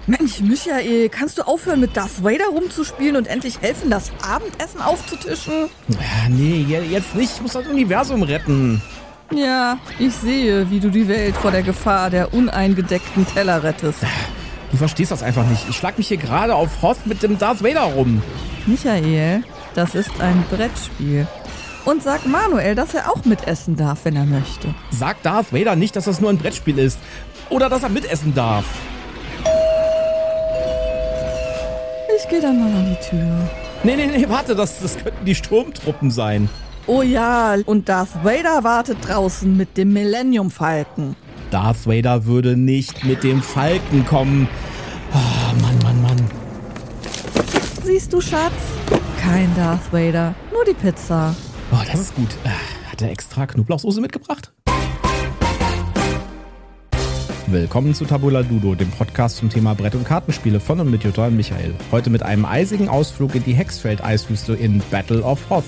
Mensch, Michael, kannst du aufhören mit Darth Vader rumzuspielen und endlich helfen, das Abendessen aufzutischen? Nee, jetzt nicht. Ich muss das Universum retten. Ja, ich sehe, wie du die Welt vor der Gefahr der uneingedeckten Teller rettest. Du verstehst das einfach nicht. Ich schlag mich hier gerade auf Hoth mit dem Darth Vader rum. Michael, das ist ein Brettspiel. Und sag Manuel, dass er auch mitessen darf, wenn er möchte. Sag Darth Vader nicht, dass das nur ein Brettspiel ist. Oder dass er mitessen darf. Ich gehe dann mal an die Tür. Nee, warte, das könnten die Sturmtruppen sein. Oh ja, und Darth Vader wartet draußen mit dem Millennium Falken. Darth Vader würde nicht mit dem Falken kommen. Oh, Mann. Siehst du, Schatz? Kein Darth Vader, nur die Pizza. Oh, das ist gut. Hat er extra Knoblauchsoße mitgebracht? Willkommen zu Tabula Ludo, dem Podcast zum Thema Brett- und Kartenspiele von und mit Jutta und Michael. Heute mit einem eisigen Ausflug in die Hexfeld-Eiswüste in Battle of Hoth.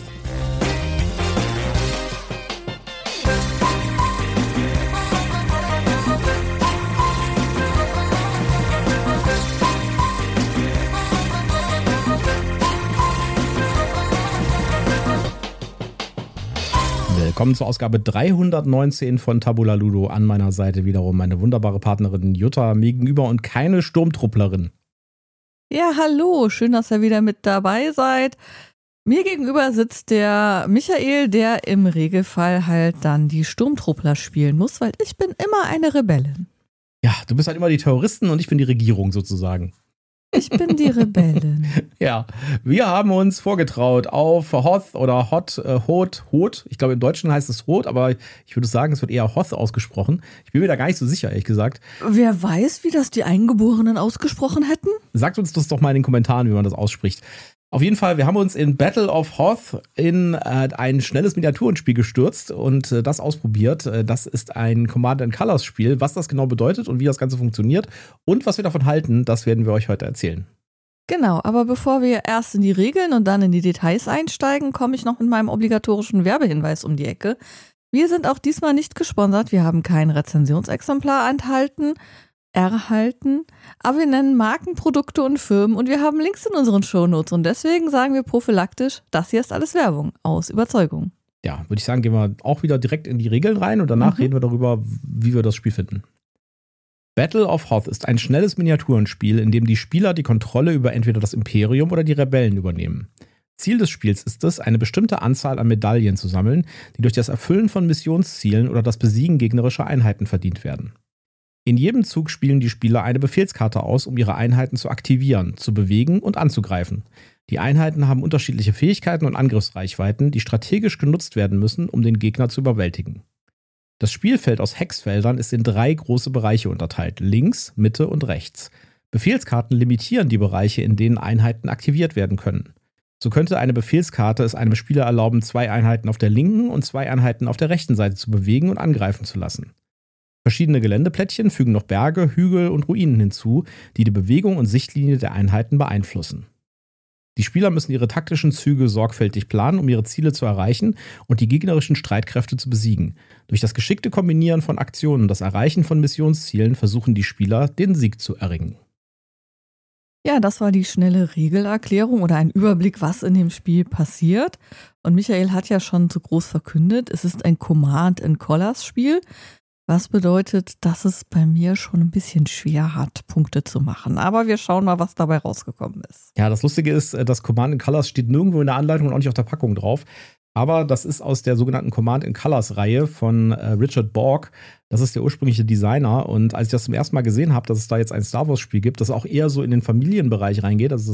Willkommen zur Ausgabe 319 von Tabula Ludo. An meiner Seite wiederum meine wunderbare Partnerin Jutta mir gegenüber und keine Sturmtrupplerin. Ja, hallo, schön, dass ihr wieder mit dabei seid. Mir gegenüber sitzt der Michael, der im Regelfall halt dann die Sturmtruppler spielen muss, weil ich bin immer eine Rebellin. Ja, du bist halt immer die Terroristen und ich bin die Regierung sozusagen. Ich bin die Rebellin. Ja, wir haben uns vorgetraut auf Hoth oder Hoth. Ich glaube, im Deutschen heißt es Hoth, aber ich würde sagen, es wird eher Hoth ausgesprochen. Ich bin mir da gar nicht so sicher, ehrlich gesagt. Wer weiß, wie das die Eingeborenen ausgesprochen hätten? Sagt uns das doch mal in den Kommentaren, wie man das ausspricht. Auf jeden Fall, wir haben uns in Battle of Hoth in ein schnelles Miniaturenspiel gestürzt und das ausprobiert. Das ist ein Command-and-Colors-Spiel. Was das genau bedeutet und wie das Ganze funktioniert und was wir davon halten, das werden wir euch heute erzählen. Genau, aber bevor wir erst in die Regeln und dann in die Details einsteigen, komme ich noch mit meinem obligatorischen Werbehinweis um die Ecke. Wir sind auch diesmal nicht gesponsert, wir haben kein Rezensionsexemplar erhalten, aber wir nennen Marken, Produkte und Firmen und wir haben Links in unseren Shownotes und deswegen sagen wir prophylaktisch, das hier ist alles Werbung, aus Überzeugung. Ja, würde ich sagen, gehen wir auch wieder direkt in die Regeln rein und danach reden wir darüber, wie wir das Spiel finden. Battle of Hoth ist ein schnelles Miniaturenspiel, in dem die Spieler die Kontrolle über entweder das Imperium oder die Rebellen übernehmen. Ziel des Spiels ist es, eine bestimmte Anzahl an Medaillen zu sammeln, die durch das Erfüllen von Missionszielen oder das Besiegen gegnerischer Einheiten verdient werden. In jedem Zug spielen die Spieler eine Befehlskarte aus, um ihre Einheiten zu aktivieren, zu bewegen und anzugreifen. Die Einheiten haben unterschiedliche Fähigkeiten und Angriffsreichweiten, die strategisch genutzt werden müssen, um den Gegner zu überwältigen. Das Spielfeld aus Hexfeldern ist in 3 große Bereiche unterteilt: links, Mitte und rechts. Befehlskarten limitieren die Bereiche, in denen Einheiten aktiviert werden können. So könnte eine Befehlskarte es einem Spieler erlauben, 2 Einheiten auf der linken und 2 Einheiten auf der rechten Seite zu bewegen und angreifen zu lassen. Verschiedene Geländeplättchen fügen noch Berge, Hügel und Ruinen hinzu, die die Bewegung und Sichtlinie der Einheiten beeinflussen. Die Spieler müssen ihre taktischen Züge sorgfältig planen, um ihre Ziele zu erreichen und die gegnerischen Streitkräfte zu besiegen. Durch das geschickte Kombinieren von Aktionen und das Erreichen von Missionszielen versuchen die Spieler, den Sieg zu erringen. Ja, das war die schnelle Regelerklärung oder ein Überblick, was in dem Spiel passiert. Und Michael hat ja schon so groß verkündet, es ist ein Command-and-Colors-Spiel. Was bedeutet, dass es bei mir schon ein bisschen schwer hat, Punkte zu machen. Aber wir schauen mal, was dabei rausgekommen ist. Ja, das Lustige ist, das Command-and-Colors steht nirgendwo in der Anleitung und auch nicht auf der Packung drauf. Aber das ist aus der sogenannten Command-and-Colors-Reihe von Richard Borg. Das ist der ursprüngliche Designer. Und als ich das zum ersten Mal gesehen habe, dass es da jetzt ein Star Wars-Spiel gibt, das auch eher so in den Familienbereich reingeht, also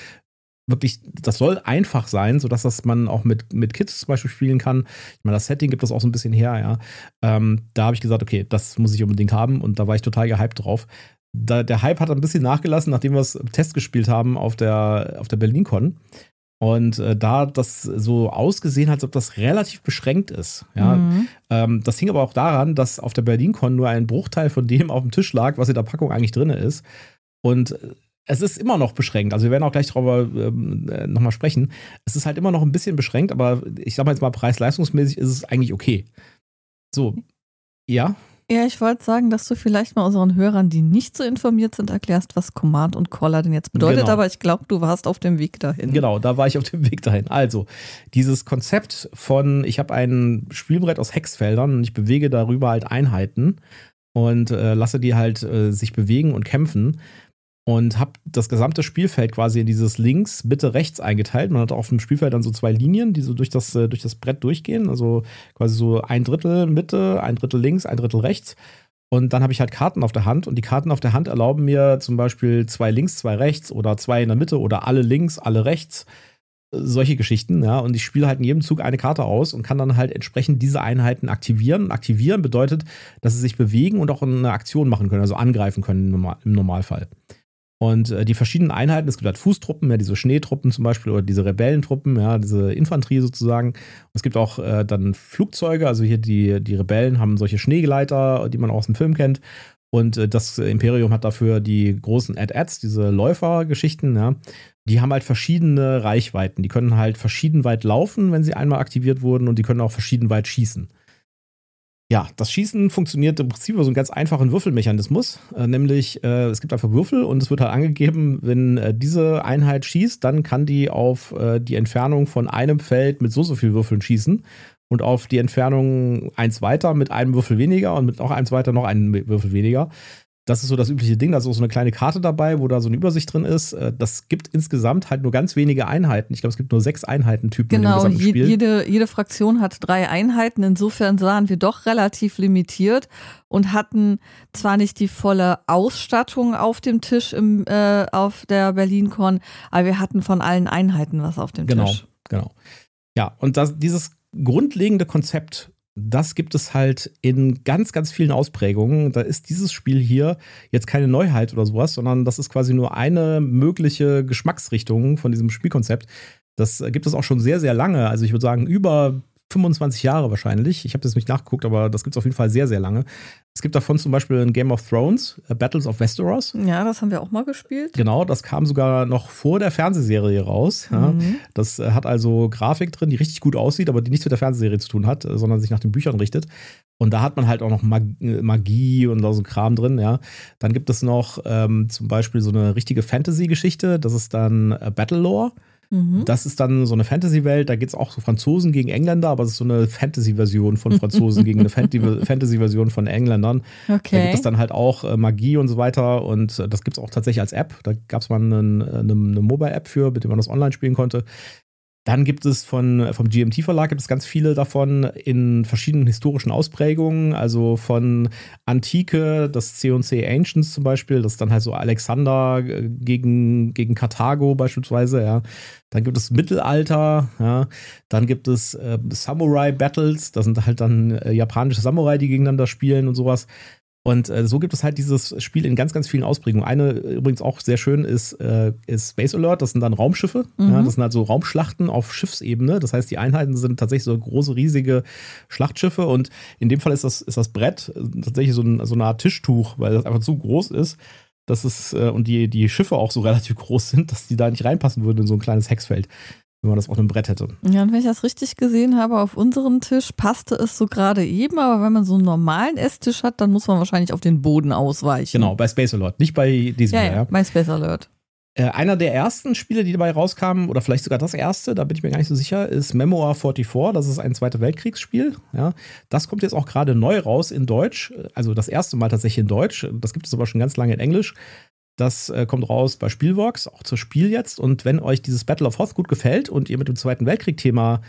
das soll einfach sein, sodass das man auch mit Kids zum Beispiel spielen kann. Ich meine, das Setting gibt das auch so ein bisschen her, ja. Da habe ich gesagt, okay, das muss ich unbedingt haben und da war ich total gehypt drauf. Der Hype hat ein bisschen nachgelassen, nachdem wir es im Test gespielt haben auf der BerlinCon. Und da das so ausgesehen hat, als ob das relativ beschränkt ist. Ja. Das hing aber auch daran, dass auf der BerlinCon nur ein Bruchteil von dem auf dem Tisch lag, was in der Packung eigentlich drin ist. Und es ist immer noch beschränkt, also wir werden auch gleich darüber nochmal sprechen. Es ist halt immer noch ein bisschen beschränkt, aber ich sag mal jetzt mal, preis-leistungsmäßig ist es eigentlich okay. So, ja? Ja, ich wollte sagen, dass du vielleicht mal unseren Hörern, die nicht so informiert sind, erklärst, was Command und Collar denn jetzt bedeutet, Genau. aber ich glaube, du warst auf dem Weg dahin. Genau, da war ich auf dem Weg dahin. Also, dieses Konzept von, ich habe ein Spielbrett aus Hexfeldern und ich bewege darüber halt Einheiten und lasse die halt sich bewegen und kämpfen und habe das gesamte Spielfeld quasi in dieses links, Mitte, rechts eingeteilt. Man hat auf dem Spielfeld dann so 2 Linien, die so durch das Brett durchgehen, also quasi so 1/3 Mitte, 1/3 links, 1/3 rechts. Und dann habe ich halt Karten auf der Hand und die Karten auf der Hand erlauben mir zum Beispiel 2 links, 2 rechts oder 2 in der Mitte oder alle links, alle rechts. Solche Geschichten, ja. Und ich spiele halt in jedem Zug eine Karte aus und kann dann halt entsprechend diese Einheiten aktivieren. Und aktivieren bedeutet, dass sie sich bewegen und auch eine Aktion machen können, also angreifen können im Normalfall. Und die verschiedenen Einheiten, es gibt halt Fußtruppen, ja, diese Schneetruppen zum Beispiel oder diese Rebellentruppen, ja, diese Infanterie sozusagen. Und es gibt auch dann Flugzeuge, also hier die Rebellen haben solche Schneegleiter, die man auch aus dem Film kennt. Und das Imperium hat dafür die großen AT-ATs, diese Läufergeschichten, ja. Die haben halt verschiedene Reichweiten. Die können halt verschieden weit laufen, wenn sie einmal aktiviert wurden, und die können auch verschieden weit schießen. Ja, das Schießen funktioniert im Prinzip über so einen ganz einfachen Würfelmechanismus, nämlich es gibt einfach Würfel und es wird halt angegeben, wenn diese Einheit schießt, dann kann die auf die Entfernung von einem Feld mit so viel Würfeln schießen und auf die Entfernung 1 weiter mit einem Würfel weniger und mit noch 1 weiter noch einen Würfel weniger. Das ist so das übliche Ding, da ist auch so eine kleine Karte dabei, wo da so eine Übersicht drin ist. Das gibt insgesamt halt nur ganz wenige Einheiten. Ich glaube, es gibt nur 6 Einheitentypen in dem gesamten Spiel. Jede Fraktion hat 3 Einheiten. Insofern waren wir doch relativ limitiert und hatten zwar nicht die volle Ausstattung auf dem Tisch auf der BerlinCon, aber wir hatten von allen Einheiten was auf dem Tisch. Genau. Ja, und dieses grundlegende Konzept, das gibt es halt in ganz, ganz vielen Ausprägungen. Da ist dieses Spiel hier jetzt keine Neuheit oder sowas, sondern das ist quasi nur eine mögliche Geschmacksrichtung von diesem Spielkonzept. Das gibt es auch schon sehr, sehr lange. Also ich würde sagen, über 25 Jahre wahrscheinlich. Ich habe das nicht nachgeguckt, aber das gibt es auf jeden Fall sehr, sehr lange. Es gibt davon zum Beispiel ein Game of Thrones, Battles of Westeros. Ja, das haben wir auch mal gespielt. Genau, das kam sogar noch vor der Fernsehserie raus. Ja. Das hat also Grafik drin, die richtig gut aussieht, aber die nichts mit der Fernsehserie zu tun hat, sondern sich nach den Büchern richtet. Und da hat man halt auch noch Magie und so Kram drin, ja. Dann gibt es noch zum Beispiel so eine richtige Fantasy-Geschichte, das ist dann Battlelore. Das ist dann so eine Fantasy-Welt, da geht es auch so Franzosen gegen Engländer, aber es ist so eine Fantasy-Version von Franzosen gegen eine Fantasy-Version von Engländern. Okay. Da gibt es dann halt auch Magie und so weiter, und das gibt es auch tatsächlich als App. Da gab es mal eine Mobile-App für, mit der man das online spielen konnte. Dann gibt es vom GMT-Verlag gibt es ganz viele davon in verschiedenen historischen Ausprägungen, also von Antike, das C&C Ancients zum Beispiel, das ist dann halt so Alexander gegen Karthago beispielsweise, ja. Dann gibt es Mittelalter, ja. Dann gibt es Samurai-Battles, das sind halt dann japanische Samurai, die gegeneinander spielen und sowas. Und so gibt es halt dieses Spiel in ganz, ganz vielen Ausprägungen. Eine übrigens auch sehr schön ist Space Alert. Das sind dann Raumschiffe. Ja, das sind halt so Raumschlachten auf Schiffsebene. Das heißt, die Einheiten sind tatsächlich so große, riesige Schlachtschiffe. Und in dem Fall ist das Brett tatsächlich so eine Art Tischtuch, weil das einfach zu groß ist. Das ist, und die Schiffe auch so relativ groß sind, dass die da nicht reinpassen würden in so ein kleines Hexfeld, wenn man das auf einem Brett hätte. Ja, und wenn ich das richtig gesehen habe, auf unseren Tisch passte es so gerade eben, aber wenn man so einen normalen Esstisch hat, dann muss man wahrscheinlich auf den Boden ausweichen. Genau, bei Space Alert, nicht bei diesem ja, bei Space Alert. Einer der ersten Spiele, die dabei rauskamen, oder vielleicht sogar das erste, da bin ich mir gar nicht so sicher, ist Memoir 44. Das ist ein Zweiter Weltkriegsspiel. Ja, das kommt jetzt auch gerade neu raus in Deutsch. Also das erste Mal tatsächlich in Deutsch. Das gibt es aber schon ganz lange in Englisch. Das kommt raus bei Spielworks, auch zur Spiel jetzt. Und wenn euch dieses Battle of Hoth gut gefällt und ihr mit dem Zweiten Weltkrieg-Thema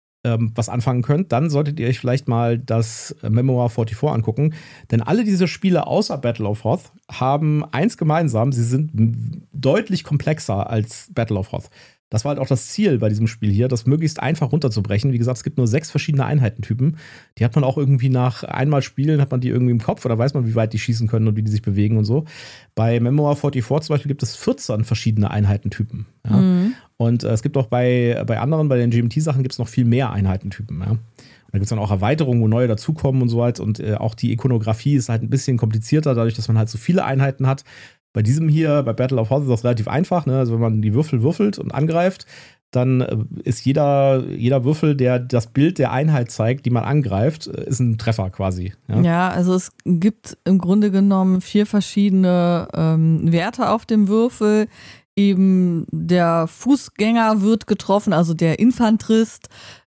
was anfangen könnt, dann solltet ihr euch vielleicht mal das Memoir 44 angucken. Denn alle diese Spiele außer Battle of Hoth haben eins gemeinsam: sie sind deutlich komplexer als Battle of Hoth. Das war halt auch das Ziel bei diesem Spiel hier, das möglichst einfach runterzubrechen. Wie gesagt, es gibt nur 6 verschiedene Einheitentypen. Die hat man auch irgendwie nach einmal Spielen, hat man die irgendwie im Kopf, oder weiß man, wie weit die schießen können und wie die sich bewegen und so. Bei Memoir 44 zum Beispiel gibt es 14 verschiedene Einheitentypen. Ja? Und es gibt auch bei den GMT-Sachen gibt es noch viel mehr Einheitentypen. Ja? Und da gibt es dann auch Erweiterungen, wo neue dazukommen und so weiter. Und auch die Ikonografie ist halt ein bisschen komplizierter, dadurch, dass man halt so viele Einheiten hat. Bei diesem hier, bei Battle of Hoth, ist das relativ einfach, ne? Also wenn man die Würfel würfelt und angreift, dann ist jeder Würfel, der das Bild der Einheit zeigt, die man angreift, ist ein Treffer quasi. Ja, also es gibt im Grunde genommen 4 verschiedene Werte auf dem Würfel. Eben der Fußgänger wird getroffen, also der Infanterist.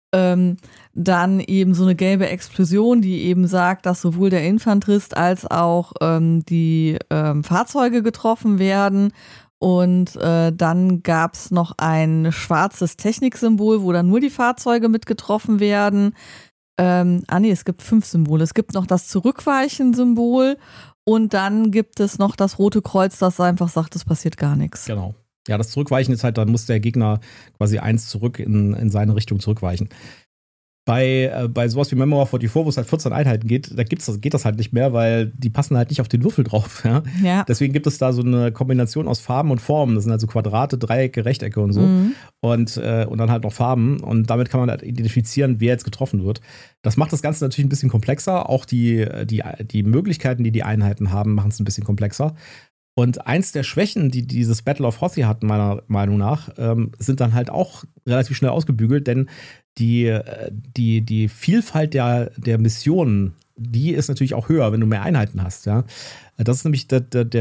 Dann eben so eine gelbe Explosion, die eben sagt, dass sowohl der Infanterist als auch die Fahrzeuge getroffen werden. Und dann gab es noch ein schwarzes Techniksymbol, wo dann nur die Fahrzeuge mit getroffen werden. Es gibt 5 Symbole. Es gibt noch das Zurückweichen-Symbol und dann gibt es noch das rote Kreuz, das einfach sagt, es passiert gar nichts. Genau. Ja, das Zurückweichen ist halt, dann muss der Gegner quasi 1 zurück in seine Richtung zurückweichen. Bei sowas wie Memoir 44, wo es halt 14 Einheiten geht, geht das halt nicht mehr, weil die passen halt nicht auf den Würfel drauf. Ja? Ja. Deswegen gibt es da so eine Kombination aus Farben und Formen. Das sind also Quadrate, Dreiecke, Rechtecke und so. Und dann halt noch Farben. Und damit kann man halt identifizieren, wer jetzt getroffen wird. Das macht das Ganze natürlich ein bisschen komplexer. Auch die Möglichkeiten, die die Einheiten haben, machen es ein bisschen komplexer. Und eins der Schwächen, die dieses Battle of Hoth hat, meiner Meinung nach, sind dann halt auch relativ schnell ausgebügelt, denn die Vielfalt der Missionen, die ist natürlich auch höher, wenn du mehr Einheiten hast. Ja? Das ist nämlich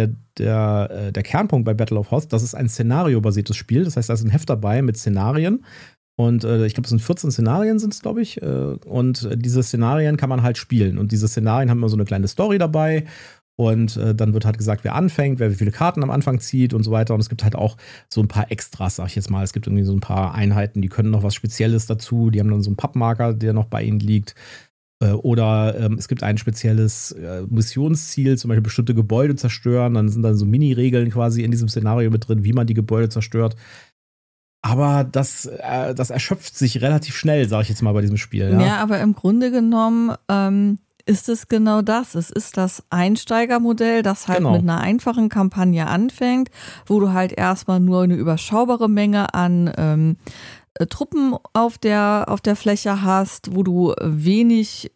der Kernpunkt bei Battle of Hoth. Das ist ein szenariobasiertes Spiel. Das heißt, da ist ein Heft dabei mit Szenarien. Und ich glaube, es sind 14 Szenarien, glaube ich. Und diese Szenarien kann man halt spielen. Und diese Szenarien haben immer so eine kleine Story dabei. Und dann wird halt gesagt, wer anfängt, wer wie viele Karten am Anfang zieht und so weiter. Und es gibt halt auch so ein paar Extras, sag ich jetzt mal. Es gibt irgendwie so ein paar Einheiten, die können noch was Spezielles dazu. Die haben dann so einen Pappmarker, der noch bei ihnen liegt. Oder es gibt ein spezielles Missionsziel, zum Beispiel bestimmte Gebäude zerstören. Dann sind dann so Mini-Regeln quasi in diesem Szenario mit drin, wie man die Gebäude zerstört. Aber das erschöpft sich relativ schnell, sag ich jetzt mal, bei diesem Spiel. Ja, aber im Grunde genommen ist es genau das. Es ist das Einsteigermodell, das halt mit einer einfachen Kampagne anfängt, wo du halt erstmal nur eine überschaubare Menge an Truppen auf der Fläche hast, wo du wenig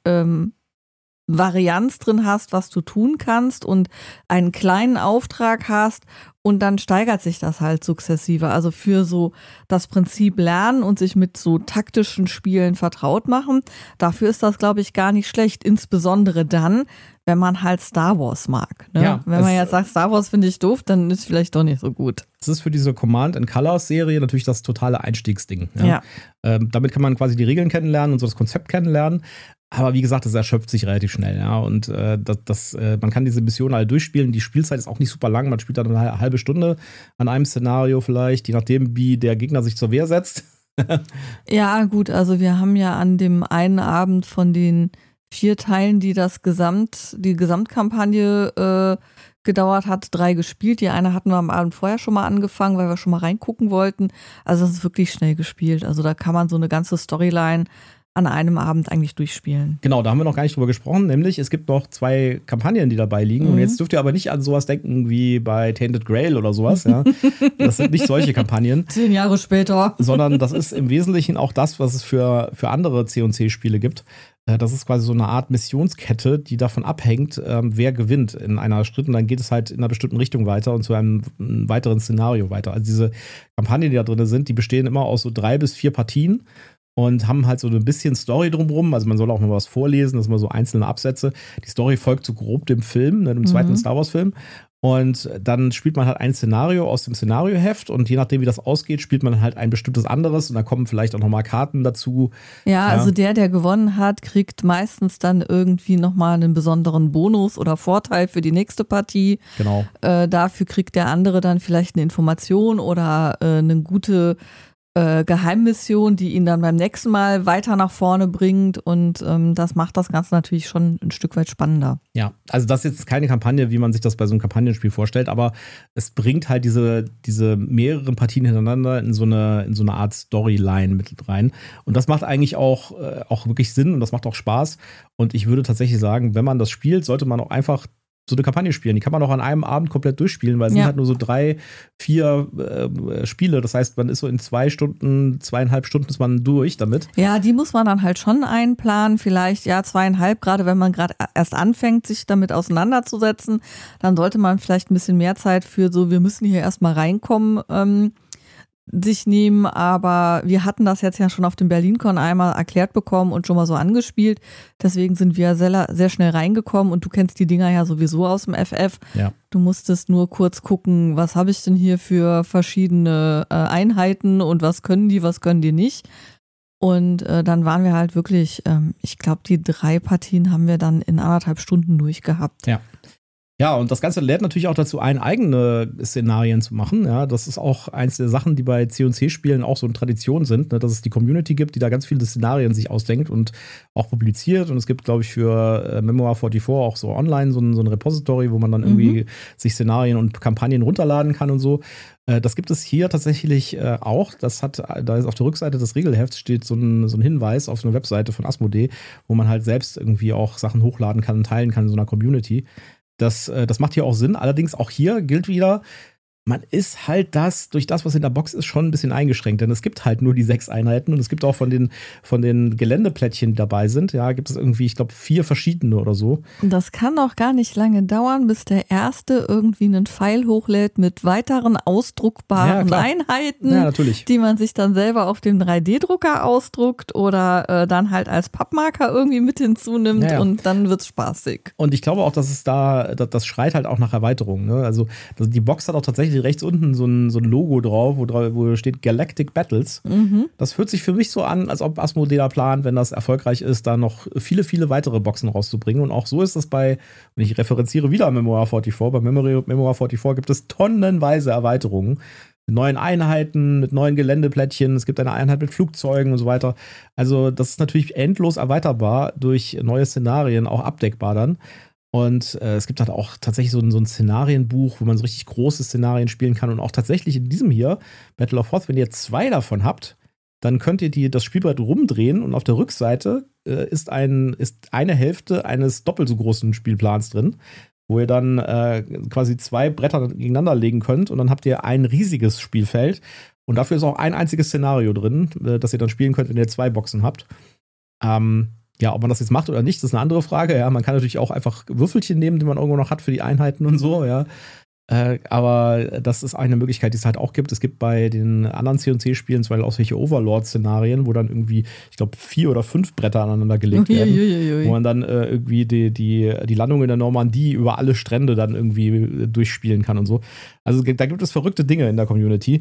Varianz drin hast, was du tun kannst und einen kleinen Auftrag hast und dann steigert sich das halt sukzessive. Also für so das Prinzip Lernen und sich mit so taktischen Spielen vertraut machen, dafür ist das, glaube ich, gar nicht schlecht. Insbesondere dann, wenn man halt Star Wars mag. Ne? Ja, wenn man jetzt sagt, Star Wars finde ich doof, dann ist es vielleicht doch nicht so gut. Es ist für diese Command-and-Colors-Serie natürlich das totale Einstiegsding. Ja. Damit kann man quasi die Regeln kennenlernen und so das Konzept kennenlernen. Aber wie gesagt, das erschöpft sich relativ schnell. Ja. Und man kann diese Missionen alle durchspielen. Die Spielzeit ist auch nicht super lang. Man spielt dann eine halbe Stunde an einem Szenario vielleicht, je nachdem, wie der Gegner sich zur Wehr setzt. Ja, gut. Also wir haben ja an dem einen Abend von den 4 Teilen, die die Gesamtkampagne gedauert hat, 3 gespielt. Die eine hatten wir am Abend vorher schon mal angefangen, weil wir schon mal reingucken wollten. Also das ist wirklich schnell gespielt. Also da kann man so eine ganze Storyline an einem Abend eigentlich durchspielen. Genau, da haben wir noch gar nicht drüber gesprochen, nämlich es gibt noch 2 Kampagnen, die dabei liegen. Und jetzt dürft ihr aber nicht an sowas denken wie bei Tainted Grail oder sowas. Ja. Das sind nicht solche Kampagnen. 10 Jahre später. Sondern das ist im Wesentlichen auch das, was es für andere C&C-Spiele gibt. Das ist quasi so eine Art Missionskette, die davon abhängt, wer gewinnt in einer Schritt. Und dann geht es halt in einer bestimmten Richtung weiter und zu einem weiteren Szenario weiter. Also diese Kampagnen, die da drin sind, die bestehen immer aus so 3 bis 4 Partien. Und haben halt so ein bisschen Story drumherum. Also man soll auch noch was vorlesen, das sind mal so einzelne Absätze. Die Story folgt so grob dem Film, dem zweiten Star Wars Film. Und dann spielt man halt ein Szenario aus dem Szenarioheft und je nachdem, wie das ausgeht, spielt man halt ein bestimmtes anderes und da kommen vielleicht auch nochmal Karten dazu. Ja, also der gewonnen hat, kriegt meistens dann irgendwie nochmal einen besonderen Bonus oder Vorteil für die nächste Partie. Genau. Dafür kriegt der andere dann vielleicht eine Information oder eine gute Geheimmission, die ihn dann beim nächsten Mal weiter nach vorne bringt und das macht das Ganze natürlich schon ein Stück weit spannender. Ja, also das ist jetzt keine Kampagne, wie man sich das bei so einem Kampagnenspiel vorstellt, aber es bringt halt diese mehreren Partien hintereinander in so eine Art Storyline mit rein und das macht eigentlich auch wirklich Sinn und das macht auch Spaß und ich würde tatsächlich sagen, wenn man das spielt, sollte man auch einfach so eine Kampagne spielen. Die kann man auch an einem Abend komplett durchspielen, weil es sind halt nur so 3, 4 Spiele. Das heißt, man ist so in 2 Stunden, 2,5 Stunden ist man durch damit. Ja, die muss man dann halt schon einplanen. Vielleicht 2,5, gerade wenn man gerade erst anfängt, sich damit auseinanderzusetzen. Dann sollte man vielleicht ein bisschen mehr Zeit für so, wir müssen hier erstmal reinkommen, sich nehmen, aber wir hatten das jetzt ja schon auf dem BerlinCon einmal erklärt bekommen und schon mal so angespielt. Deswegen sind wir sehr, sehr schnell reingekommen und du kennst die Dinger ja sowieso aus dem FF. Ja. Du musstest nur kurz gucken, was habe ich denn hier für verschiedene Einheiten und was können die nicht. Und dann waren wir halt wirklich, ich glaube, die 3 Partien haben wir dann in 1,5 Stunden durchgehabt. Ja. Ja, und das Ganze lädt natürlich auch dazu ein, eigene Szenarien zu machen. Ja, das ist auch eins der Sachen, die bei C&C-Spielen auch so eine Tradition sind, ne, dass es die Community gibt, die da ganz viele Szenarien sich ausdenkt und auch publiziert. Und es gibt, glaube ich, für Memoir44 auch so online so ein Repository, wo man dann irgendwie sich Szenarien und Kampagnen runterladen kann und so. Das gibt es hier tatsächlich auch. Da ist auf der Rückseite des Regelhefts steht so ein Hinweis auf eine Webseite von Asmodee, wo man halt selbst irgendwie auch Sachen hochladen kann und teilen kann in so einer Community. Das macht hier auch Sinn. Allerdings auch hier gilt wieder, man ist halt durch das, was in der Box ist, schon ein bisschen eingeschränkt. Denn es gibt halt nur die 6 Einheiten und es gibt auch von den Geländeplättchen, die dabei sind, ja, gibt es irgendwie, ich glaube, 4 verschiedene oder so. Das kann auch gar nicht lange dauern, bis der Erste irgendwie einen Pfeil hochlädt mit weiteren ausdruckbaren Einheiten, natürlich, die man sich dann selber auf dem 3D-Drucker ausdruckt oder dann halt als Pappmarker irgendwie mit hinzunimmt und dann wird's spaßig. Und ich glaube auch, dass es das schreit halt auch nach Erweiterung. Ne? Also die Box hat auch tatsächlich rechts unten so ein Logo drauf, wo steht Galactic Battles. Das hört sich für mich so an, als ob Asmodee da plant, wenn das erfolgreich ist, da noch viele, viele weitere Boxen rauszubringen. Und auch so ist das und ich referenziere wieder Memoir44, bei Memoir44 gibt es tonnenweise Erweiterungen. Mit neuen Einheiten, mit neuen Geländeplättchen, es gibt eine Einheit mit Flugzeugen und so weiter. Also das ist natürlich endlos erweiterbar durch neue Szenarien, auch abdeckbar dann. Und es gibt halt auch tatsächlich so ein Szenarienbuch, wo man so richtig große Szenarien spielen kann. Und auch tatsächlich in diesem hier, Battle of Hoth, wenn ihr 2 davon habt, dann könnt ihr das Spielbrett rumdrehen und auf der Rückseite ist eine Hälfte eines doppelt so großen Spielplans drin, wo ihr dann quasi 2 Bretter gegeneinander legen könnt und dann habt ihr ein riesiges Spielfeld. Und dafür ist auch ein einziges Szenario drin, das ihr dann spielen könnt, wenn ihr 2 Boxen habt. Ja, ob man das jetzt macht oder nicht, das ist eine andere Frage. Ja, man kann natürlich auch einfach Würfelchen nehmen, die man irgendwo noch hat für die Einheiten und so, ja. Aber das ist eine Möglichkeit, die es halt auch gibt. Es gibt bei den anderen C&C-Spielen zum Beispiel auch solche Overlord-Szenarien, wo dann irgendwie, ich glaube, 4 oder 5 Bretter aneinander gelegt werden, wo man dann irgendwie die Landung in der Normandie über alle Strände dann irgendwie durchspielen kann und so. Also da gibt es verrückte Dinge in der Community.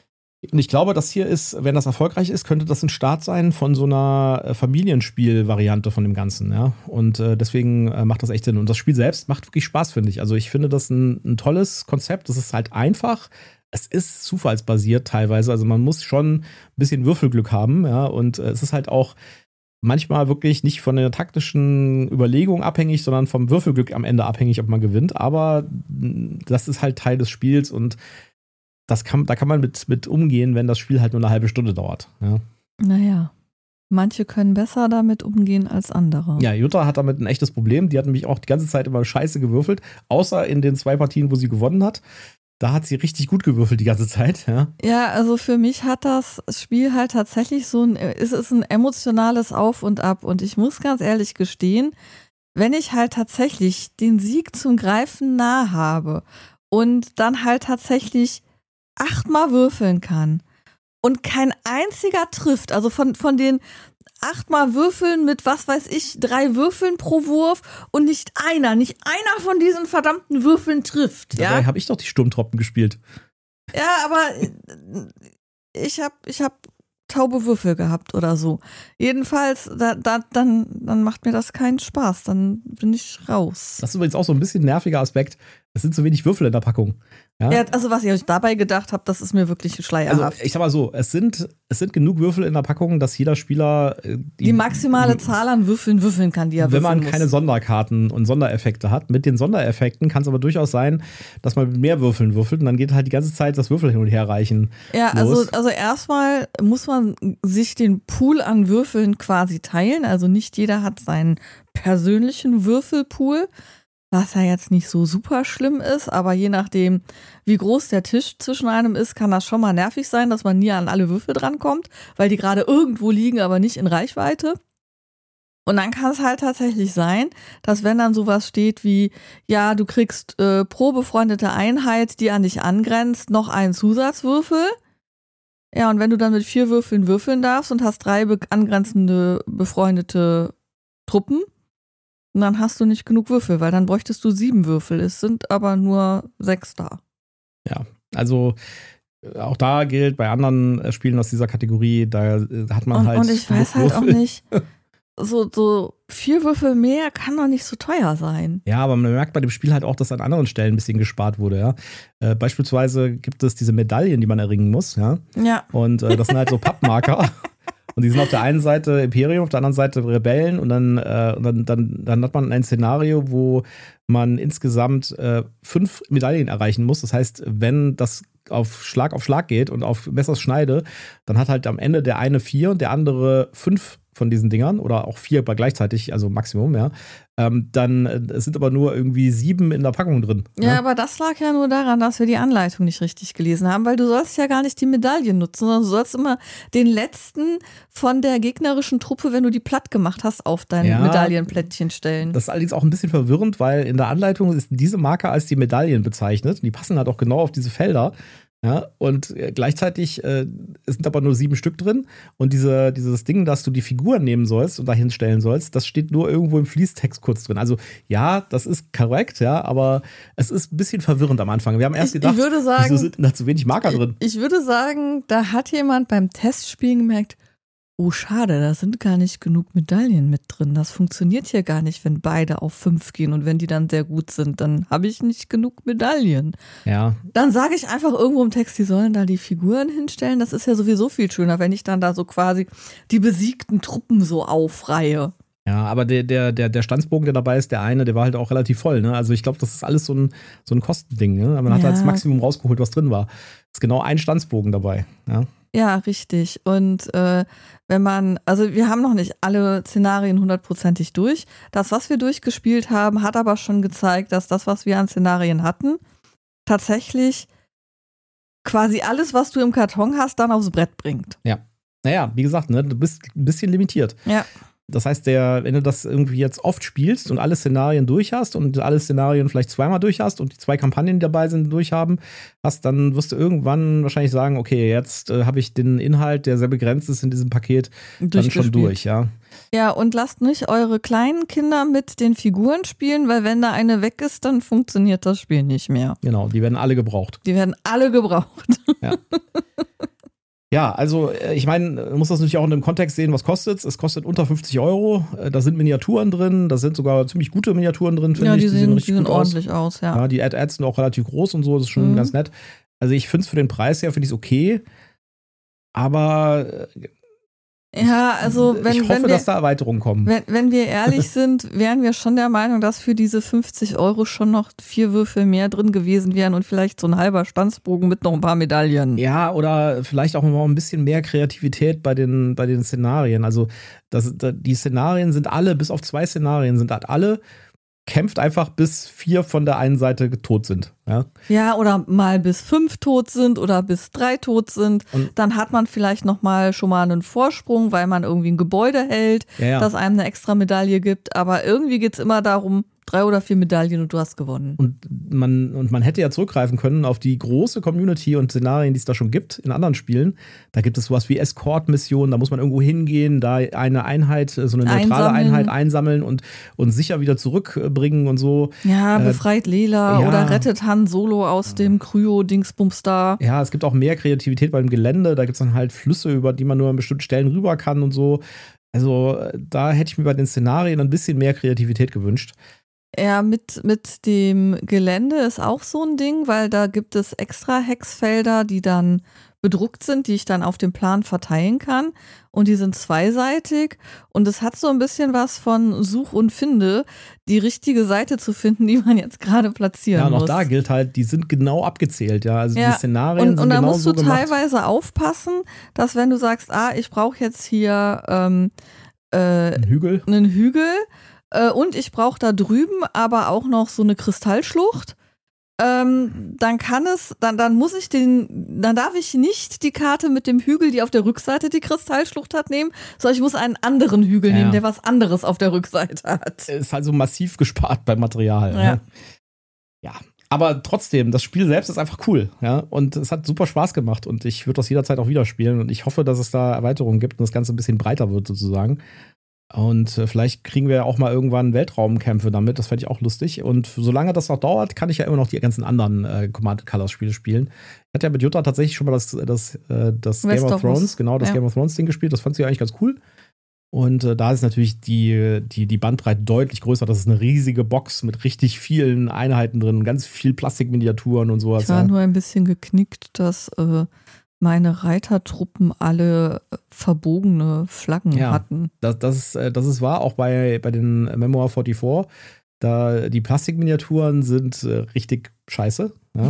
Und ich glaube, das hier ist, wenn das erfolgreich ist, könnte das ein Start sein von so einer Familienspiel-Variante von dem Ganzen, ja. Und deswegen macht das echt Sinn. Und das Spiel selbst macht wirklich Spaß, finde ich. Also ich finde das ein tolles Konzept. Das ist halt einfach. Es ist zufallsbasiert teilweise. Also man muss schon ein bisschen Würfelglück haben, ja. Und es ist halt auch manchmal wirklich nicht von der taktischen Überlegung abhängig, sondern vom Würfelglück am Ende abhängig, ob man gewinnt. Aber das ist halt Teil des Spiels und da kann man mit umgehen, wenn das Spiel halt nur eine halbe Stunde dauert. Ja. Naja, manche können besser damit umgehen als andere. Ja, Jutta hat damit ein echtes Problem. Die hat nämlich auch die ganze Zeit immer scheiße gewürfelt, außer in den 2 Partien, wo sie gewonnen hat. Da hat sie richtig gut gewürfelt die ganze Zeit. Ja, also für mich hat das Spiel halt tatsächlich es ist ein emotionales Auf und Ab. Und ich muss ganz ehrlich gestehen, wenn ich halt tatsächlich den Sieg zum Greifen nah habe und dann halt tatsächlich 8-mal würfeln kann und kein einziger trifft, also von den 8-mal Würfeln mit, was weiß ich, 3 Würfeln pro Wurf und nicht einer von diesen verdammten Würfeln trifft. Dabei habe ich doch die Sturmtruppen gespielt. Ja, aber ich hab taube Würfel gehabt oder so. Jedenfalls, dann macht mir das keinen Spaß, dann bin ich raus. Das ist übrigens auch so ein bisschen ein nerviger Aspekt. Es sind zu wenig Würfel in der Packung. Ja, also was ihr euch dabei gedacht habt, das ist mir wirklich schleierhaft. Also ich sag mal so, es sind genug Würfel in der Packung, dass jeder Spieler die maximale Zahl an würfeln kann, die er würfeln muss. Wenn man keine Sonderkarten und Sondereffekte hat. Mit den Sondereffekten kann es aber durchaus sein, dass man mit mehr Würfeln würfelt und dann geht halt die ganze Zeit das Würfel hin und her reichen. Ja, los. Also erstmal muss man sich den Pool an Würfeln quasi teilen. Also nicht jeder hat seinen persönlichen Würfelpool. Was ja jetzt nicht so super schlimm ist, aber je nachdem, wie groß der Tisch zwischen einem ist, kann das schon mal nervig sein, dass man nie an alle Würfel drankommt, weil die gerade irgendwo liegen, aber nicht in Reichweite. Und dann kann es halt tatsächlich sein, dass wenn dann sowas steht wie, ja, du kriegst pro befreundete Einheit, die an dich angrenzt, noch einen Zusatzwürfel, Ja, und wenn du dann mit 4 Würfeln würfeln darfst und hast 3 angrenzende, befreundete Truppen, dann hast du nicht genug Würfel, weil dann bräuchtest du 7 Würfel. Es sind aber nur 6 da. Ja, also auch da gilt bei anderen Spielen aus dieser Kategorie, da hat man halt. Und ich weiß halt auch nicht, so 4 Würfel mehr kann doch nicht so teuer sein. Ja, aber man merkt bei dem Spiel halt auch, dass an anderen Stellen ein bisschen gespart wurde, ja. Beispielsweise gibt es diese Medaillen, die man erringen muss, ja. Ja. Und das sind halt so Pappmarker. Und die sind auf der einen Seite Imperium, auf der anderen Seite Rebellen. Und dann hat man ein Szenario, wo man insgesamt 5 Medaillen erreichen muss. Das heißt, wenn das auf Schlag geht und auf Messers Schneide, dann hat halt am Ende der eine 4 und der andere 5 von diesen Dingern oder auch 4 bei gleichzeitig, also Maximum, ja. Dann es sind aber nur irgendwie 7 in der Packung drin. Ja, aber das lag ja nur daran, dass wir die Anleitung nicht richtig gelesen haben, weil du sollst ja gar nicht die Medaillen nutzen, sondern du sollst immer den letzten von der gegnerischen Truppe, wenn du die platt gemacht hast, auf dein Medaillenplättchen stellen. Das ist allerdings auch ein bisschen verwirrend, weil in der Anleitung ist diese Marker als die Medaillen bezeichnet. Die passen halt auch genau auf diese Felder. Ja, und gleichzeitig es sind aber nur 7 Stück drin und dieses Ding, dass du die Figuren nehmen sollst und dahin stellen sollst, das steht nur irgendwo im Fließtext kurz drin. Also ja, das ist korrekt, ja, aber es ist ein bisschen verwirrend am Anfang. Wir haben erst gedacht, wieso sind da zu wenig Marker drin? Ich würde sagen, da hat jemand beim Testspielen gemerkt, oh schade, da sind gar nicht genug Medaillen mit drin. Das funktioniert hier gar nicht, wenn beide auf 5 gehen und wenn die dann sehr gut sind, dann habe ich nicht genug Medaillen. Ja. Dann sage ich einfach irgendwo im Text, die sollen da die Figuren hinstellen. Das ist ja sowieso viel schöner, wenn ich dann da so quasi die besiegten Truppen so aufreihe. Ja, aber der Stanzbogen, der dabei ist, der war halt auch relativ voll. Ne? Also ich glaube, das ist alles so ein Kostending. Ne? Man hat halt das Maximum rausgeholt, was drin war. Ist genau ein Stanzbogen dabei. Ja, richtig. Und also wir haben noch nicht alle Szenarien 100%ig durch. Das, was wir durchgespielt haben, hat aber schon gezeigt, dass das, was wir an Szenarien hatten, tatsächlich quasi alles, was du im Karton hast, dann aufs Brett bringt. Ja. Naja, wie gesagt, ne, du bist ein bisschen limitiert. Ja. Das heißt, wenn du das irgendwie jetzt oft spielst und alle Szenarien durch hast und alle Szenarien vielleicht zweimal durch hast und die 2 Kampagnen, die dabei sind, dann wirst du irgendwann wahrscheinlich sagen, okay, jetzt habe ich den Inhalt, der sehr begrenzt ist in diesem Paket, dann schon durch, ja. Ja, und lasst nicht eure kleinen Kinder mit den Figuren spielen, weil wenn da eine weg ist, dann funktioniert das Spiel nicht mehr. Genau, die werden alle gebraucht. Ja. Ja, also ich meine, man muss das natürlich auch in dem Kontext sehen, was kostet es. Es kostet unter 50 €. Da sind Miniaturen drin, da sind sogar ziemlich gute Miniaturen drin, finde ich. Die sehen richtig gut ordentlich aus, ja. Ja, die Ads sind auch relativ groß und so, das ist schon ganz nett. Also ich finde es für den Preis her, finde ich es okay. Aber ja, also ich hoffe, dass da Erweiterungen kommen. Wenn wir ehrlich sind, wären wir schon der Meinung, dass für diese 50 € schon noch 4 Würfel mehr drin gewesen wären und vielleicht so ein halber Stanzbogen mit noch ein paar Medaillen. Ja, oder vielleicht auch noch ein bisschen mehr Kreativität bei den Szenarien. Also die Szenarien sind alle, bis auf 2 Szenarien sind halt alle, kämpft einfach bis 4 von der einen Seite tot sind. Ja, oder mal bis 5 tot sind oder bis 3 tot sind. Und dann hat man vielleicht schon mal einen Vorsprung, weil man irgendwie ein Gebäude hält, das einem eine extra Medaille gibt. Aber irgendwie geht es immer darum, 3 oder 4 Medaillen und du hast gewonnen. Und man hätte ja zurückgreifen können auf die große Community und Szenarien, die es da schon gibt in anderen Spielen. Da gibt es sowas wie Escort-Missionen, da muss man irgendwo hingehen, da eine Einheit, so eine neutrale Einheit einsammeln und sicher wieder zurückbringen und so. Ja, befreit Lela oder rettet Han Solo aus dem Kryo-Dingsbums da. Ja, es gibt auch mehr Kreativität beim Gelände, da gibt es dann halt Flüsse, über die man nur an bestimmten Stellen rüber kann und so. Also da hätte ich mir bei den Szenarien ein bisschen mehr Kreativität gewünscht. Ja, mit dem Gelände ist auch so ein Ding, weil da gibt es extra Hexfelder, die dann bedruckt sind, die ich dann auf dem Plan verteilen kann. Und die sind zweiseitig. Und es hat so ein bisschen was von Such und Finde, die richtige Seite zu finden, die man jetzt gerade platzieren muss. Ja, und auch da gilt halt, die sind genau abgezählt, ja. Also die Szenarien sind und da genau musst so du gemacht. teilweise aufpassen, dass wenn du sagst, ich brauche jetzt hier einen Hügel. Und ich brauche da drüben aber auch noch so eine Kristallschlucht. Dann darf ich nicht die Karte mit dem Hügel, die auf der Rückseite die Kristallschlucht hat, nehmen, sondern ich muss einen anderen Hügel nehmen, der was anderes auf der Rückseite hat. Ist halt so massiv gespart beim Material. Ja. Ne? Ja, Aber trotzdem, das Spiel selbst ist einfach cool, ja. Und es hat super Spaß gemacht und ich würde das jederzeit auch wieder spielen. Und ich hoffe, dass es da Erweiterungen gibt und das Ganze ein bisschen breiter wird, sozusagen. Und vielleicht kriegen wir ja auch mal irgendwann Weltraumkämpfe damit. Das fände ich auch lustig. Und solange das noch dauert, kann ich ja immer noch die ganzen anderen Command & Colors Spiele spielen. Ich hatte ja mit Jutta tatsächlich schon mal das Game of Thrones, genau, das Game of Thrones Ding gespielt. Das fand sie eigentlich ganz cool. Und da ist natürlich die Bandbreite deutlich größer. Das ist eine riesige Box mit richtig vielen Einheiten drin, ganz viel Plastikminiaturen und sowas. Ich war nur ein bisschen geknickt, dass meine Reitertruppen alle verbogene Flaggen hatten. Das ist wahr, auch bei den Memoir 44. Da die Plastikminiaturen sind richtig scheiße. Ja.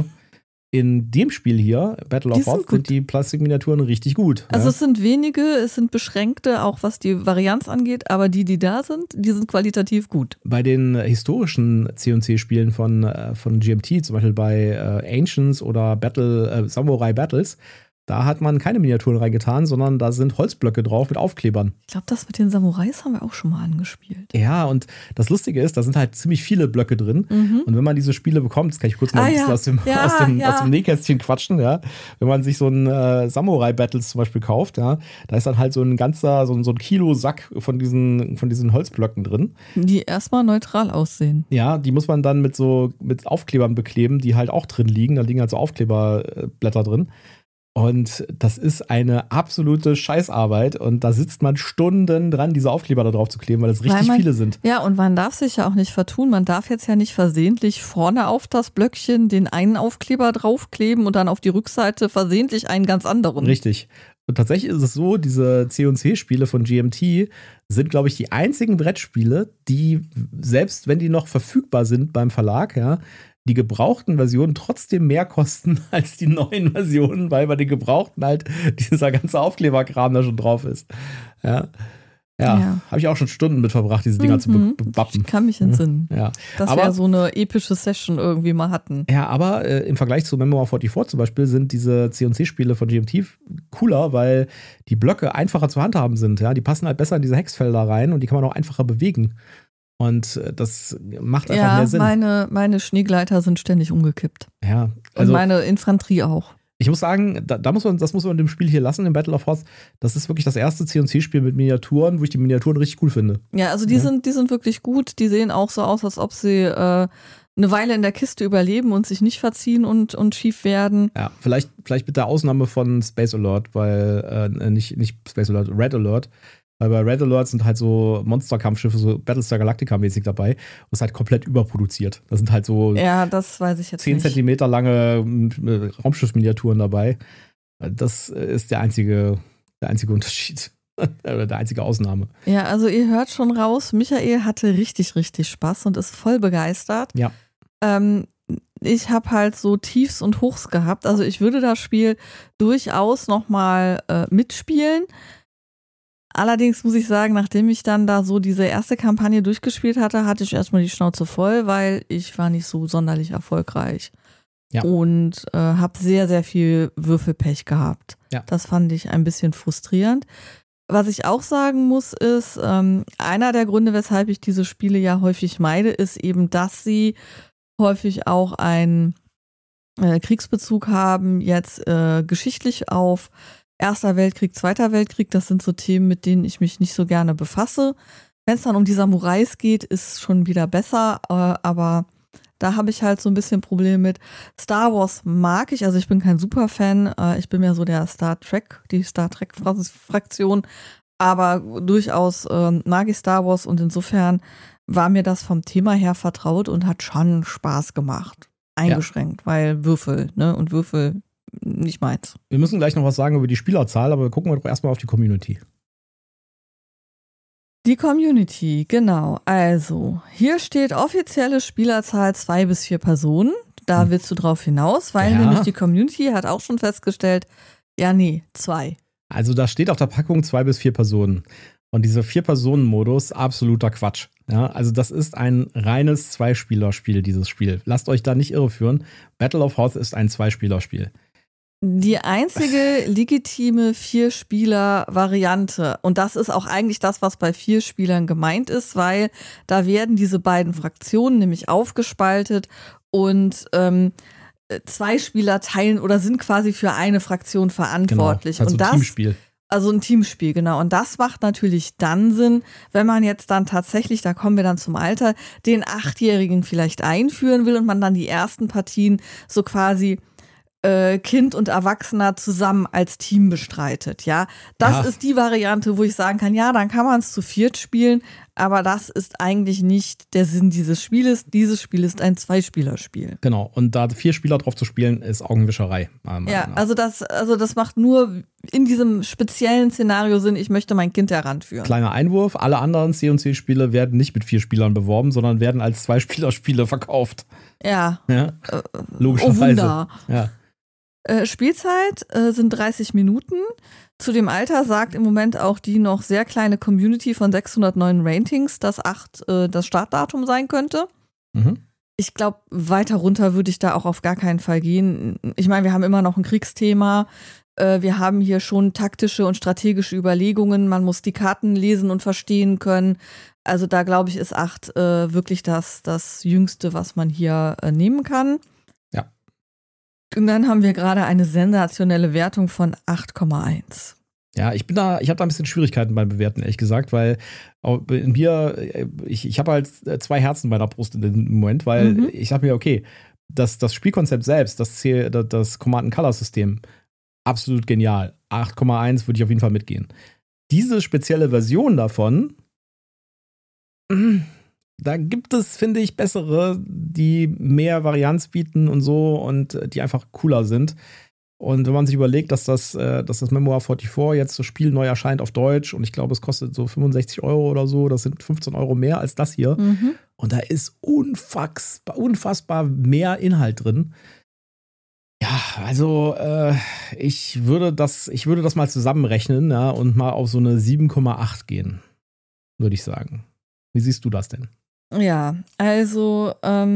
In dem Spiel hier, Battle of Hoth, sind die Plastikminiaturen richtig gut. Also es sind wenige, es sind beschränkte, auch was die Varianz angeht, aber die da sind, die sind qualitativ gut. Bei den historischen C&C-Spielen von GMT, zum Beispiel bei Ancients oder Samurai Battles, da hat man keine Miniaturen reingetan, sondern da sind Holzblöcke drauf mit Aufklebern. Ich glaube, das mit den Samurais haben wir auch schon mal angespielt. Ja, und das Lustige ist, da sind halt ziemlich viele Blöcke drin. Mhm. Und wenn man diese Spiele bekommt, das kann ich kurz mal ein bisschen aus dem Nähkästchen quatschen, ja. Wenn man sich so ein Samurai-Battles zum Beispiel kauft, ja, da ist dann halt so ein ganzer, so ein Kilo-Sack von diesen Holzblöcken drin. Die erstmal neutral aussehen. Ja, die muss man dann mit Aufklebern bekleben, die halt auch drin liegen. Da liegen halt so Aufkleberblätter drin. Und das ist eine absolute Scheißarbeit und da sitzt man Stunden dran, diese Aufkleber da drauf zu kleben, weil es richtig viele sind. Ja, und man darf sich ja auch nicht vertun. Man darf jetzt ja nicht versehentlich vorne auf das Blöckchen den einen Aufkleber draufkleben und dann auf die Rückseite versehentlich einen ganz anderen. Richtig. Und tatsächlich ist es so, diese C&C-Spiele von GMT sind, glaube ich, die einzigen Brettspiele, die, selbst wenn die noch verfügbar sind beim Verlag, ja, die gebrauchten Versionen trotzdem mehr kosten als die neuen Versionen, weil bei den gebrauchten halt dieser ganze Aufkleberkram da schon drauf ist. Ja. Habe ich auch schon Stunden mit verbracht, diese Dinger zu bappen. Ich kann mich entsinnen. Ja. Dass wir so eine epische Session irgendwie mal hatten. Ja, aber im Vergleich zu Memoir 44 zum Beispiel sind diese C&C-Spiele von GMT cooler, weil die Blöcke einfacher zu handhaben sind. Ja? Die passen halt besser in diese Hexfelder rein und die kann man auch einfacher bewegen. Und das macht einfach mehr Sinn. Meine Schneegleiter sind ständig umgekippt. Ja. Also, und meine Infanterie auch. Ich muss sagen, das muss man dem Spiel hier lassen, im Battle of Hoth. Das ist wirklich das erste C&C-Spiel mit Miniaturen, wo ich die Miniaturen richtig cool finde. Ja, also die sind wirklich gut. Die sehen auch so aus, als ob sie eine Weile in der Kiste überleben und sich nicht verziehen und schief werden. Ja, vielleicht mit der Ausnahme von Space Alert, weil nicht Space Alert, Red Alert. Weil bei Red Alert sind halt so Monsterkampfschiffe, so Battlestar Galactica-mäßig dabei. Und es ist halt komplett überproduziert. Da sind halt so das weiß ich jetzt 10 Zentimeter lange Raumschiffminiaturen dabei. Das ist der einzige Unterschied. Oder der einzige Ausnahme. Ja, also ihr hört schon raus, Michael hatte richtig, richtig Spaß und ist voll begeistert. Ja. Ich habe halt so Tiefs und Hochs gehabt. Also ich würde das Spiel durchaus nochmal mitspielen. Allerdings muss ich sagen, nachdem ich dann da so diese erste Kampagne durchgespielt hatte, hatte ich erstmal die Schnauze voll, weil ich war nicht so sonderlich erfolgreich. Ja. Und habe sehr, sehr viel Würfelpech gehabt. Ja. Das fand ich ein bisschen frustrierend. Was ich auch sagen muss, ist, einer der Gründe, weshalb ich diese Spiele ja häufig meide, ist eben, dass sie häufig auch einen Kriegsbezug haben, jetzt geschichtlich auf Erster Weltkrieg, Zweiter Weltkrieg, das sind so Themen, mit denen ich mich nicht so gerne befasse. Wenn es dann um die Samurais geht, ist es schon wieder besser, aber da habe ich halt so ein bisschen Probleme mit. Star Wars mag ich, also ich bin kein Superfan, ich bin mehr so die Star Trek-Fraktion, aber durchaus mag ich Star Wars und insofern war mir das vom Thema her vertraut und hat schon Spaß gemacht. Eingeschränkt, weil Würfel, ne, und Würfel nicht meins. Wir müssen gleich noch was sagen über die Spielerzahl, aber gucken wir doch erstmal auf die Community. Die Community, genau. Also, hier steht offizielle Spielerzahl 2 bis 4 Personen. Da willst du drauf hinaus, weil nämlich die Community hat auch schon festgestellt, 2. Also da steht auf der Packung 2 bis 4 Personen. Und dieser 4-Personen-Modus, absoluter Quatsch. Ja, also das ist ein reines Zwei-Spieler-Spiel, dieses Spiel. Lasst euch da nicht irreführen. Battle of Hoth ist ein Zwei-Spieler-Spiel. Die einzige legitime 4-Spieler-Variante, und das ist auch eigentlich das, was bei 4 Spielern gemeint ist, weil da werden diese beiden Fraktionen nämlich aufgespaltet und 2 Spieler teilen oder sind quasi für eine Fraktion verantwortlich. Genau, also und das, ein Teamspiel. Also ein Teamspiel, genau. Und das macht natürlich dann Sinn, wenn man jetzt dann tatsächlich, da kommen wir dann zum Alter, den 8-Jährigen vielleicht einführen will und man dann die ersten Partien so quasi Kind und Erwachsener zusammen als Team bestreitet, ja. Das ist die Variante, wo ich sagen kann, ja, dann kann man es zu 4 spielen, aber das ist eigentlich nicht der Sinn dieses Spieles. Dieses Spiel ist ein 2-Spieler-Spiel. Genau, und da 4 Spieler drauf zu spielen, ist Augenwischerei. Ja, also das macht nur in diesem speziellen Szenario Sinn, ich möchte mein Kind heranführen. Kleiner Einwurf, alle anderen C&C-Spiele werden nicht mit 4 Spielern beworben, sondern werden als 2-Spieler-Spiele verkauft. Ja. Logischerweise. Oh Wunder. Ja. Spielzeit sind 30 Minuten. Zu dem Alter sagt im Moment auch die noch sehr kleine Community von 609 Ratings, dass 8 das Startdatum sein könnte. Mhm. Ich glaube, weiter runter würde ich da auch auf gar keinen Fall gehen. Ich meine, wir haben immer noch ein Kriegsthema. Wir haben hier schon taktische und strategische Überlegungen. Man muss die Karten lesen und verstehen können. Also da, glaube ich, ist 8 wirklich das Jüngste, was man hier nehmen kann. Ja. Und dann haben wir gerade eine sensationelle Wertung von 8,1. Ja, ich habe da ein bisschen Schwierigkeiten beim Bewerten, ehrlich gesagt, weil in mir, ich habe halt 2 Herzen bei der Brust in dem Moment, weil ich sage mir, okay, das Spielkonzept selbst, das Command-and-Color-System, absolut genial. 8,1 würde ich auf jeden Fall mitgehen. Diese spezielle Version davon, da gibt es, finde ich, bessere, die mehr Varianz bieten und so und die einfach cooler sind. Und wenn man sich überlegt, dass das Memoir 44 jetzt das Spiel neu erscheint auf Deutsch und ich glaube, es kostet so 65 € oder so, das sind 15 € mehr als das hier. Und da ist unfassbar mehr Inhalt drin. Ja, also ich würde das mal zusammenrechnen, ja, und mal auf so eine 7,8 gehen, würde ich sagen. Wie siehst du das denn? Ja, also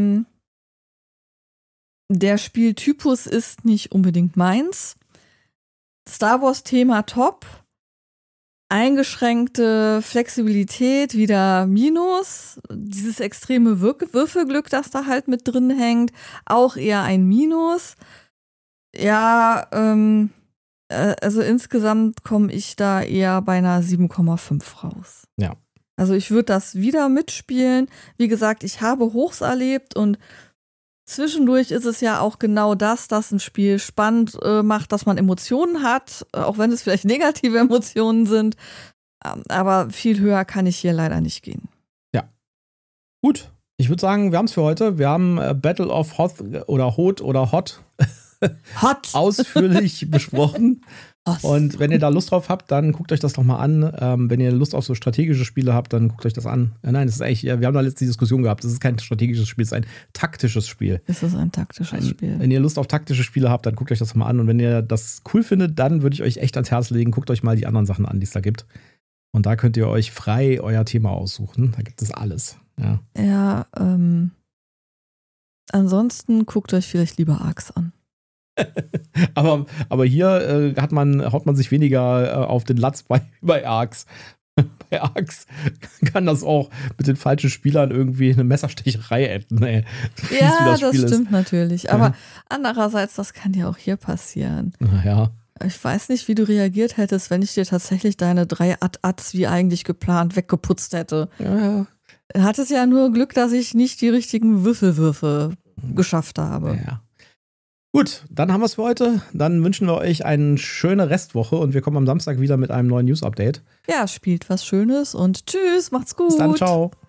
der Spieltypus ist nicht unbedingt meins. Star Wars-Thema top. Eingeschränkte Flexibilität wieder Minus. Dieses extreme Würfelglück, das da halt mit drin hängt, auch eher ein Minus. Ja, also insgesamt komme ich da eher bei einer 7,5 raus. Ja. Also ich würde das wieder mitspielen. Wie gesagt, ich habe Hochs erlebt und zwischendurch ist es ja auch genau das ein Spiel spannend macht, dass man Emotionen hat, auch wenn es vielleicht negative Emotionen sind. Aber viel höher kann ich hier leider nicht gehen. Ja. Gut, ich würde sagen, wir haben es für heute. Wir haben Battle of Hoth oder Hot oder Hot ausführlich besprochen. Und wenn ihr da Lust drauf habt, dann guckt euch das doch mal an. Wenn ihr Lust auf so strategische Spiele habt, dann guckt euch das an. Nein, das ist eigentlich, wir haben da letzte Diskussion gehabt. Das ist kein strategisches Spiel, es ist ein taktisches Spiel. Es ist ein taktisches Spiel. Wenn ihr Lust auf taktische Spiele habt, dann guckt euch das mal an. Und wenn ihr das cool findet, dann würde ich euch echt ans Herz legen, guckt euch mal die anderen Sachen an, die es da gibt. Und da könnt ihr euch frei euer Thema aussuchen. Da gibt es alles. Ja, ansonsten guckt euch vielleicht lieber Arx an. aber hier haut man sich weniger auf den Latz bei Arx. Bei Arx kann das auch mit den falschen Spielern irgendwie eine Messerstecherei enden. Ja, das stimmt natürlich. Aber andererseits, das kann ja auch hier passieren. Ja. Ich weiß nicht, wie du reagiert hättest, wenn ich dir tatsächlich deine 3 Ad-Ads wie eigentlich geplant weggeputzt hätte. Ja. Hattest ja nur Glück, dass ich nicht die richtigen Würfelwürfe geschafft habe. Ja. Gut, dann haben wir es für heute. Dann wünschen wir euch eine schöne Restwoche und wir kommen am Samstag wieder mit einem neuen News-Update. Ja, spielt was Schönes und tschüss, macht's gut. Bis dann, ciao.